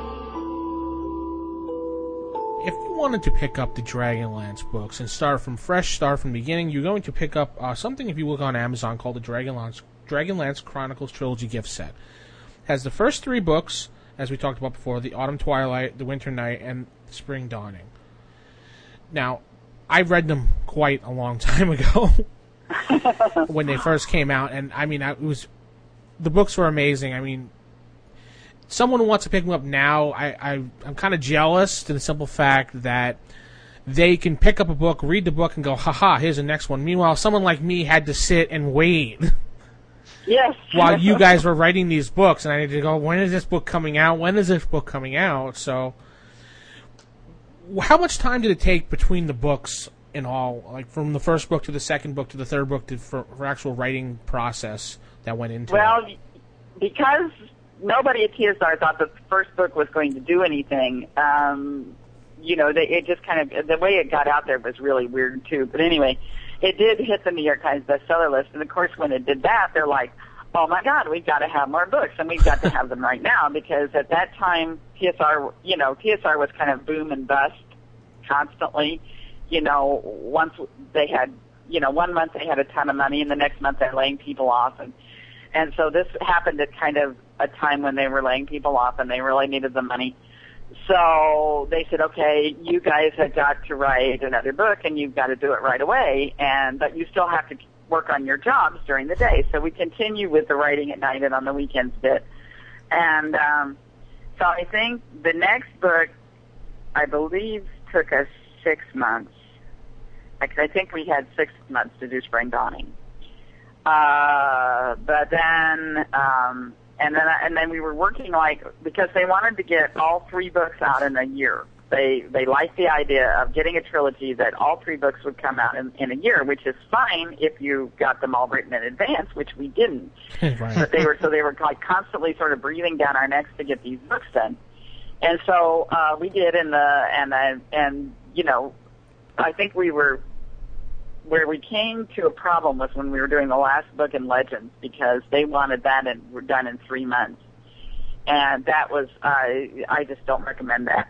If you wanted to pick up the Dragonlance books and start from the beginning, you're going to pick up something, if you look on Amazon, called the Dragonlance Chronicles Trilogy Gift Set. It has the first 3 books, as we talked about before, the Autumn Twilight, the Winter Night, and the Spring Dawning. Now, I read them quite a long time ago when they first came out, and I mean, the books were amazing. I mean, someone who wants to pick them up now, I'm kind of jealous to the simple fact that they can pick up a book, read the book, and go, haha, here's the next one. Meanwhile, someone like me had to sit and wait. Yes. While you guys were writing these books, and I had to go, when is this book coming out? When is this book coming out? So, how much time did it take between the books in all, like from the first book to the second book to the third book for actual writing process that went into it? Well, because nobody at TSR thought the first book was going to do anything, it just kind of, the way it got out there was really weird too. But anyway, it did hit the New York Times bestseller list, and of course when it did that, they're like, oh my God, we've got to have more books, and we've got to have them right now, because at that time, TSR was kind of boom and bust constantly. Once they had, 1 month they had a ton of money, and the next month they're laying people off, and so this happened at kind of a time when they were laying people off, and they really needed the money. So they said, okay, you guys have got to write another book, and you've got to do it right away, but you still have to work on your jobs during the day. So we continue with the writing at night and on the weekends bit. And so I think the next book, I believe, took us 6 months. I think we had 6 months to do Spring Dawning. But then, and then we were working because they wanted to get all 3 books out in a year. They liked the idea of getting a trilogy that all 3 books would come out in a year, which is fine if you got them all written in advance, which we didn't. Right. But they were like constantly sort of breathing down our necks to get these books done. And so we did, I think where we came to a problem was when we were doing the last book in Legends, because they wanted that and were done in 3 months. And that was, I just don't recommend that.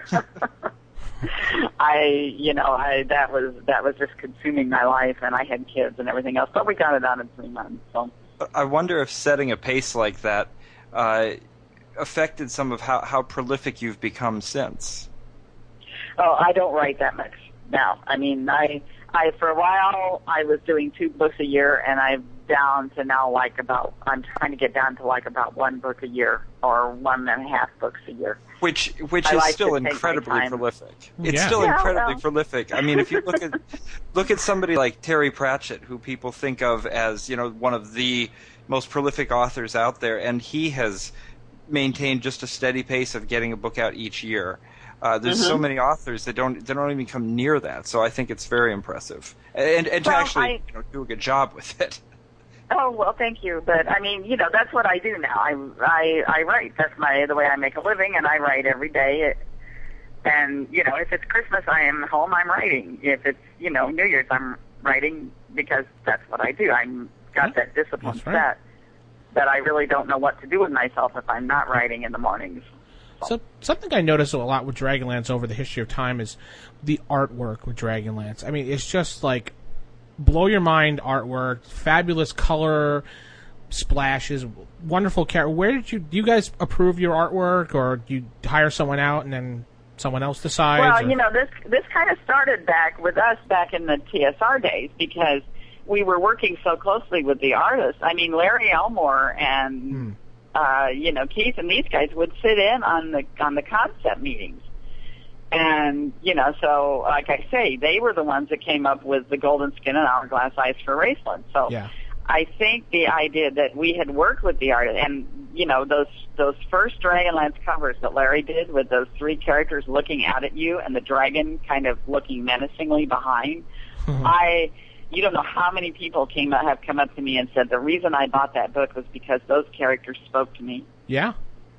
That was just consuming my life, and I had kids and everything else, but we got it done in 3 months. So I wonder if setting a pace like that affected some of how prolific you've become since. Oh, I don't write that much now. I mean, I for a while I was doing 2 books a year, and I'm down to now I'm trying to get down to about 1 book a year or 1.5 books a year. Which is still incredibly prolific. It's still incredibly prolific. I mean, if you look at somebody like Terry Pratchett, who people think of as, one of the most prolific authors out there, and he has maintained just a steady pace of getting a book out each year. There's so many authors that don't even come near that. So I think it's very impressive, and to actually do a good job with it. Oh, well, thank you. But I mean, that's what I do now. I write. That's the way I make a living, and I write every day. And if it's Christmas, I am home. I'm writing. If it's New Year's, I'm writing, because that's what I do. I'm got that discipline set that I really don't know what to do with myself if I'm not writing in the mornings. So something I notice a lot with Dragonlance over the history of time is the artwork with Dragonlance. I mean, it's just like blow your mind artwork, fabulous color splashes, wonderful character. Where do you guys approve your artwork, or do you hire someone out and then someone else decides? Well, this kind of started back with us back in the TSR days, because we were working so closely with the artists. I mean, Larry Elmore and Keith and these guys would sit in on the concept meetings. And, so like I say, they were the ones that came up with the Golden Skin and Hourglass Eyes for Raceland. So I think the idea that we had worked with the artist, and, those first Dragonlance covers that Larry did with those 3 characters looking out at you and the dragon kind of looking menacingly behind, you don't know how many people have come up to me and said the reason I bought that book was because those characters spoke to me. Yeah.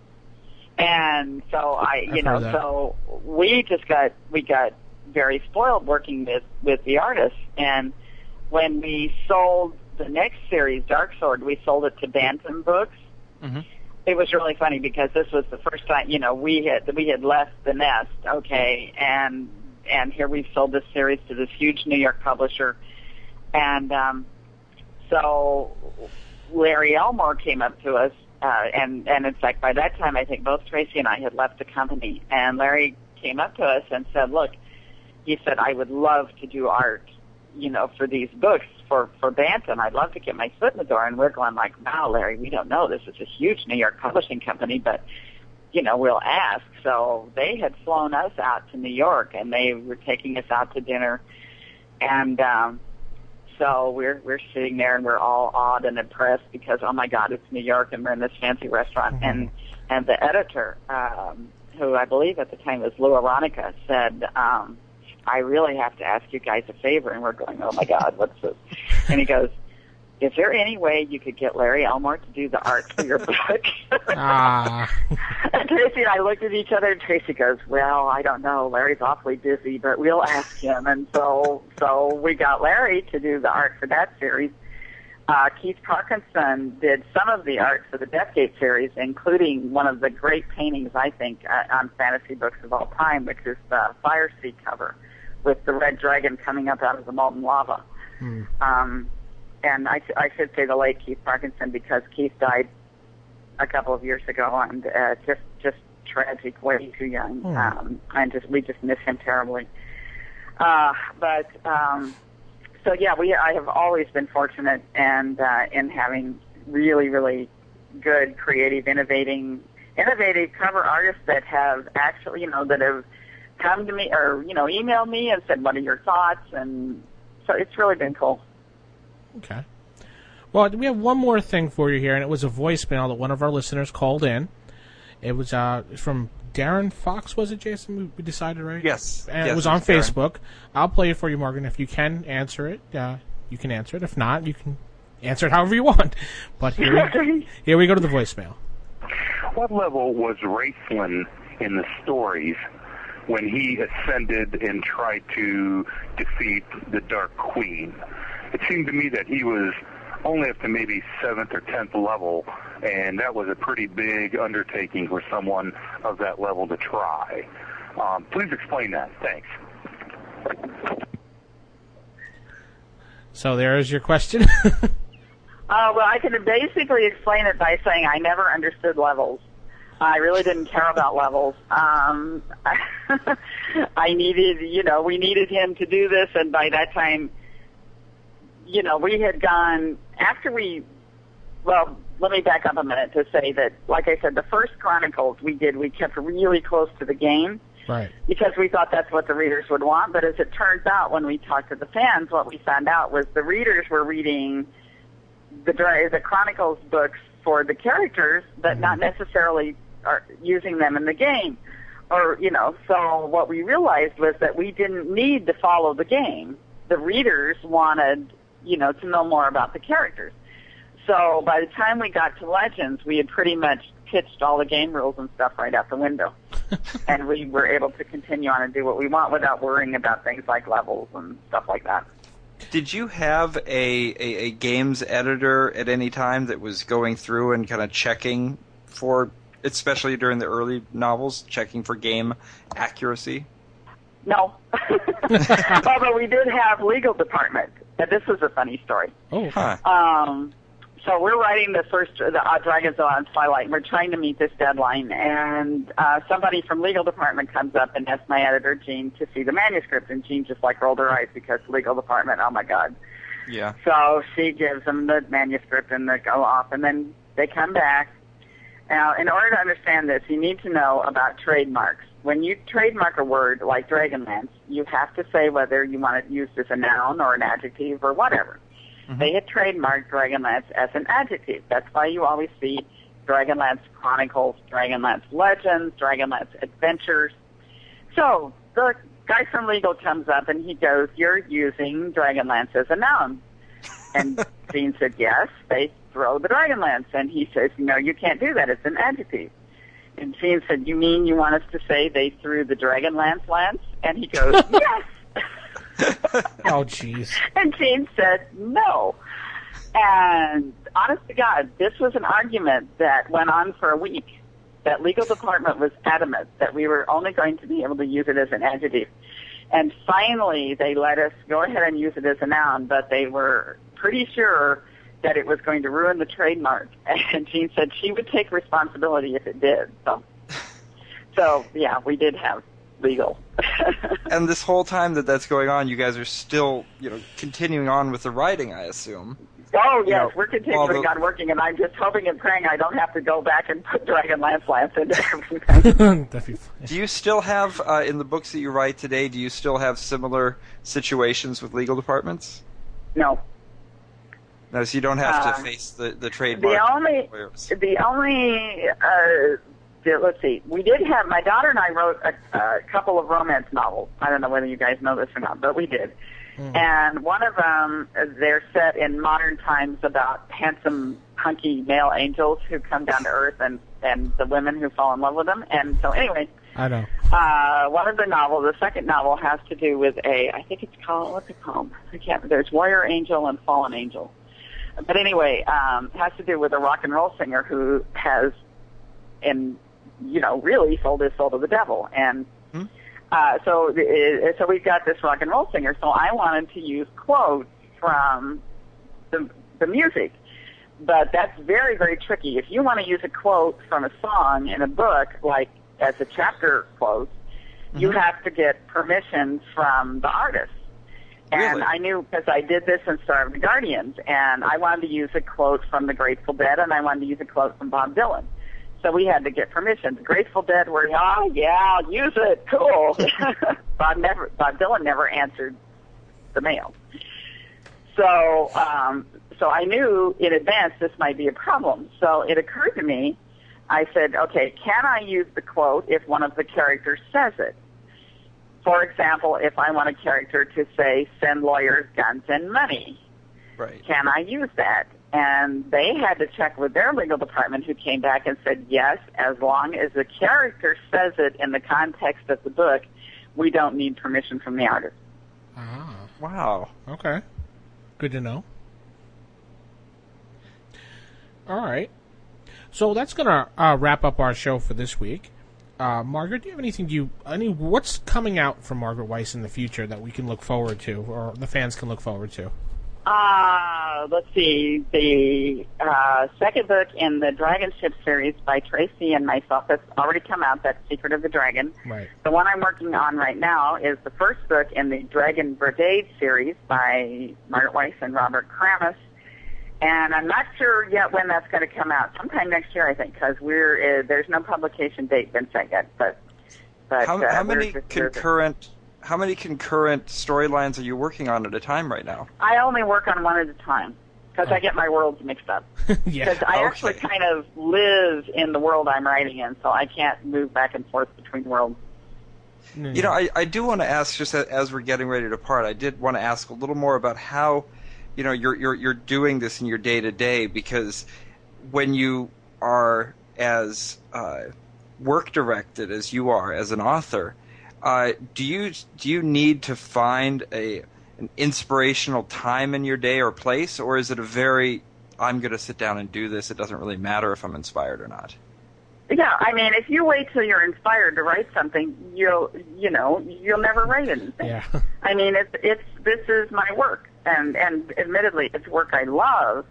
And so so we got very spoiled working with the artists. And when we sold the next series, Dark Sword, we sold it to Bantam Books. Mm-hmm. it was really funny because this was the first time, we had left the nest, okay, and here we've sold this series to this huge New York publisher, and so Larry Elmore came up to us, and in fact by that time I think both Tracy and I had left the company, and Larry came up to us and said, look, he said, I would love to do art, for these books for Bantam. I'd love to get my foot in the door. And we're going like, wow, Larry, we don't know. This is a huge New York publishing company, but, we'll ask. So they had flown us out to New York, and they were taking us out to dinner. And so we're sitting there, and we're all awed and impressed because, oh, my God, it's New York, and we're in this fancy restaurant. Mm-hmm. And the editor, who I believe at the time was Lou Aronica, said, I really have to ask you guys a favor. And we're going, oh, my God, what's this? And he goes, is there any way you could get Larry Elmore to do the art for your book? And Tracy and I looked at each other, and Tracy goes, well, I don't know. Larry's awfully busy, but we'll ask him. And so we got Larry to do the art for that series. Keith Parkinson did some of the art for the Deathgate series, including one of the great paintings, I think, on fantasy books of all time, which is the Fire Sea cover with the red dragon coming up out of the molten lava. And I should say the late Keith Parkinson because Keith died a couple of years ago, and just tragic, way too young. And we just miss him terribly. So yeah, I have always been fortunate and in having really, really good, creative, innovative cover artists that have actually, that have come to me or emailed me and said, "What are your thoughts?" And so it's really been cool. Okay. Well, we have one more thing for you here, and it was a voicemail that one of our listeners called in. It was from Darren Fox, was it, Jason? We decided, right? Yes. And yes, it was on Darren. Facebook. I'll play it for you, Morgan. If you can answer it, you can answer it. If not, you can answer it however you want. But here we go to the voicemail. What level was Raistlin in the stories when he ascended and tried to defeat the Dark Queen? It seemed to me that he was only up to maybe 7th or 10th level, and that was a pretty big undertaking for someone of that level to try. Please explain that. Thanks. So there is your question. Well, I can basically explain it by saying I never understood levels. I really didn't care about levels. I needed, we needed him to do this, and by that time, we had gone, let me back up a minute to say that, like I said, the first Chronicles we kept really close to the game. Right. Because we thought that's what the readers would want, but as it turns out, when we talked to the fans, what we found out was the readers were reading the Chronicles books for the characters, but not necessarily are using them in the game. Or, so what we realized was that we didn't need to follow the game. The readers wanted, to know more about the characters. So by the time we got to Legends, we had pretty much pitched all the game rules and stuff right out the window. And we were able to continue on and do what we want without worrying about things like levels and stuff like that. Did you have a games editor at any time that was going through and kind of checking for, especially during the early novels, checking for game accuracy? No. Although we did have legal department. And this was a funny story. Oh. Huh. So we're writing the Dragon's Law on Twilight, and we're trying to meet this deadline, and somebody from legal department comes up and asks my editor, Jean, to see the manuscript, and Jean just rolled her eyes because legal department, oh my God. Yeah. So she gives them the manuscript, and they go off, and then they come back. Now, in order to understand this, you need to know about trademarks. When you trademark a word like Dragonlance, you have to say whether you want it used as a noun or an adjective or whatever. Mm-hmm. They had trademarked Dragonlance as an adjective. That's why you always see Dragonlance Chronicles, Dragonlance Legends, Dragonlance Adventures. So the guy from legal comes up and he goes, "You're using Dragonlance as a noun." And Jean said, "Yes, they throw the Dragonlance." And he says, "No, you can't do that. It's an adjective." And Jean said, "You mean you want us to say they threw the Dragonlance lance?" And he goes, "Yes." Oh, jeez. And Jean said, "No." And honest to God, this was an argument that went on for a week. That legal department was adamant that we were only going to be able to use it as an adjective. And finally, they let us go ahead and use it as a noun, but they were pretty sure that it was going to ruin the trademark. And Jean said she would take responsibility if it did. So yeah, we did have legal. And this whole time that's going on, you guys are still, continuing on with the writing, I assume. Oh, yes, we're continuing on working, and I'm just hoping and praying I don't have to go back and put Dragonlance into everything. Do you still have, in the books that you write today, do you still have similar situations with legal departments? No. No, so you don't have to face the trademark. Let's see, we did have, my daughter and I wrote a couple of romance novels. I don't know whether you guys know this or not, but we did. And one of them, they're set in modern times about handsome, hunky male angels who come down to Earth and the women who fall in love with them. And so anyway, I know. One of the novels, the second novel, has to do with what's it called? There's Warrior Angel and Fallen Angel. But anyway, has to do with a rock and roll singer who has, really sold his soul to the devil. And so we've got this rock and roll singer. So I wanted to use quotes from the music, but that's very, very tricky. If you want to use a quote from a song in a book, like as a chapter quote, you have to get permission from the artist. And Really? I knew, because I did this in Star of the Guardians, and I wanted to use a quote from the Grateful Dead, and I wanted to use a quote from Bob Dylan. So we had to get permission. The Grateful Dead were, yeah, use it, cool. Bob Dylan never answered the mail. So I knew in advance this might be a problem. So it occurred to me, I said, okay, can I use the quote if one of the characters says it? For example, if I want a character to say, send lawyers, guns, and money. Right. Can I use that? And they had to check with their legal department, who came back and said, yes, as long as the character says it in the context of the book, we don't need permission from the artist. Ah. Wow. Okay. Good to know. All right. So that's going to wrap up our show for this week. Margaret, do you have what's coming out from Margaret Weis in the future that we can look forward to, or the fans can look forward to? Let's see. The second book in the Dragon Ship series by Tracy and myself has already come out. That's Secret of the Dragon. Right. The one I'm working on right now is the first book in the Dragon Brigade series by Margaret Weis and Robert Kramus. And I'm not sure yet when that's going to come out. Sometime next year, I think, because there's no publication date been set yet. But how many concurrent storylines are you working on at a time right now? I only work on one at a time because I get my worlds mixed up. Yeah. Because I actually kind of live in the world I'm writing in, so I can't move back and forth between worlds. I do want to ask, just as we're getting ready to part, I did want to ask a little more about how you're doing this in your day to day, because when you are as work directed as you are as an author, do you need to find an inspirational time in your day or place, or is it a very I'm going to sit down and do this, it doesn't really matter if I'm inspired or not? Yeah, I mean, if you wait till you're inspired to write something, you'll never write anything. Yeah. I mean, this is my work, and admittedly, it's work I love.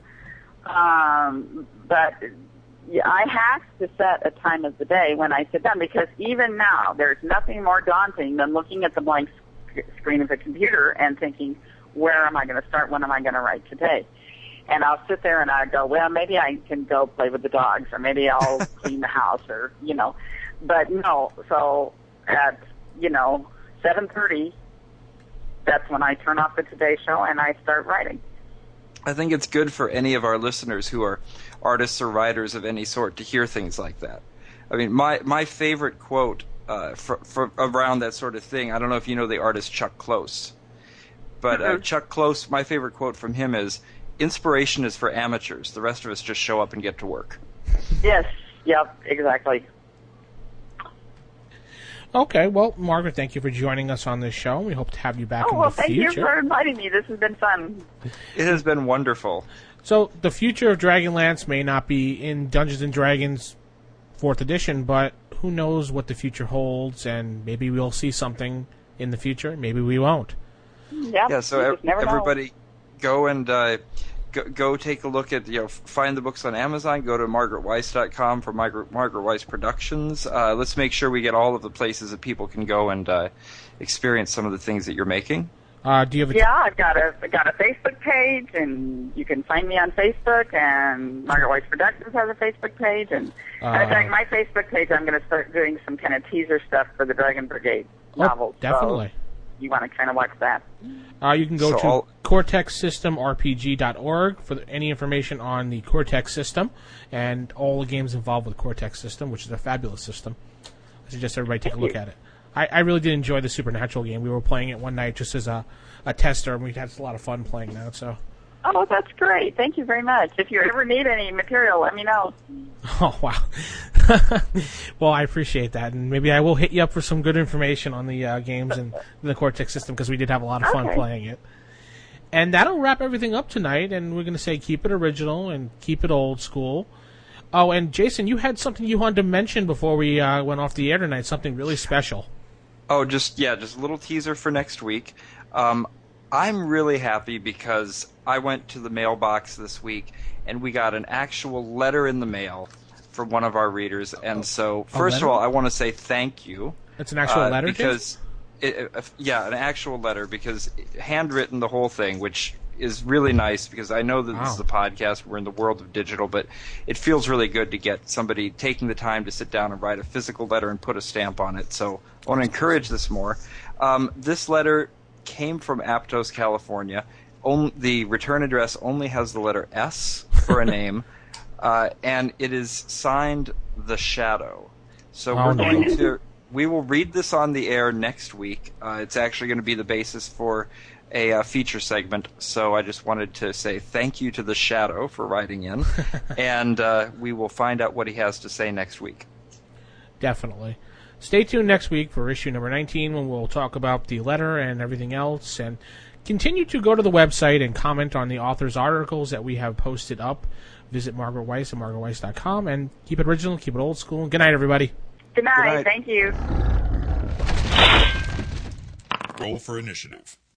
But I have to set a time of the day when I sit down, because even now, there's nothing more daunting than looking at the blank screen of a computer and thinking, where am I going to start? When am I going to write today? And I'll sit there and I go, well, maybe I can go play with the dogs, or maybe I'll clean the house, or, But no, so at, 7:30, that's when I turn off the Today Show and I start writing. I think it's good for any of our listeners who are artists or writers of any sort to hear things like that. I mean, my favorite quote for around that sort of thing, I don't know if you know the artist Chuck Close, but Chuck Close, my favorite quote from him is, inspiration is for amateurs. The rest of us just show up and get to work. Yes. Yep. Exactly. Okay, well, Margaret, thank you for joining us on this show. We hope to have you back in the future. Thank you for inviting me. This has been fun. It has been wonderful. So, the future of Dragonlance may not be in Dungeons & Dragons 4th edition, but who knows what the future holds, and maybe we'll see something in the future, maybe we won't. Yeah, so everybody go and go take a look at, find the books on Amazon, go to margaretweiss.com for Margaret Weiss Productions. Let's make sure we get all of the places that people can go and experience some of the things that you're making. Do you have I've got a Facebook page, and you can find me on Facebook, and Margaret Weiss Productions has a Facebook page, and in fact, my Facebook page, I'm going to start doing some kind of teaser stuff for the Dragon Brigade novels. Definitely. So you want to kind of watch that. You can go to cortexsystemrpg.org for any information on the Cortex system and all the games involved with Cortex system, which is a fabulous system. I suggest everybody take a look at it. I really did enjoy the Supernatural game. We were playing it one night just as a tester, and we had a lot of fun playing that. So. Oh, that's great. Thank you very much. If you ever need any material, let me know. Oh, wow. Well, I appreciate that, and maybe I will hit you up for some good information on the games and the Cortex system, because we did have a lot of fun playing it. And that'll wrap everything up tonight, and we're going to say keep it original and keep it old school. Oh, and Jason, you had something you wanted to mention before we went off the air tonight, something really special. Oh, just a little teaser for next week. I'm really happy because I went to the mailbox this week, and we got an actual letter in the mail from one of our readers. And so, first of all, I want to say thank you. It's an actual letter, because an actual letter, because handwritten, the whole thing, which is really nice, because I know that this is a podcast, we're in the world of digital, but it feels really good to get somebody taking the time to sit down and write a physical letter and put a stamp on it. So I want to encourage this more. This letter came from Aptos, California. The return address only has the letter S for a name, and it is signed The Shadow. So we will read this on the air next week. It's actually going to be the basis for a feature segment, so I just wanted to say thank you to The Shadow for writing in, and we will find out what he has to say next week. Definitely. Stay tuned next week for issue number 19, when we'll talk about the letter and everything else, and continue to go to the website and comment on the author's articles that we have posted up. Visit Margaret Weiss at margaretweiss.com, and keep it original, keep it old school. Good night, everybody. Good night. Thank you. Roll for initiative.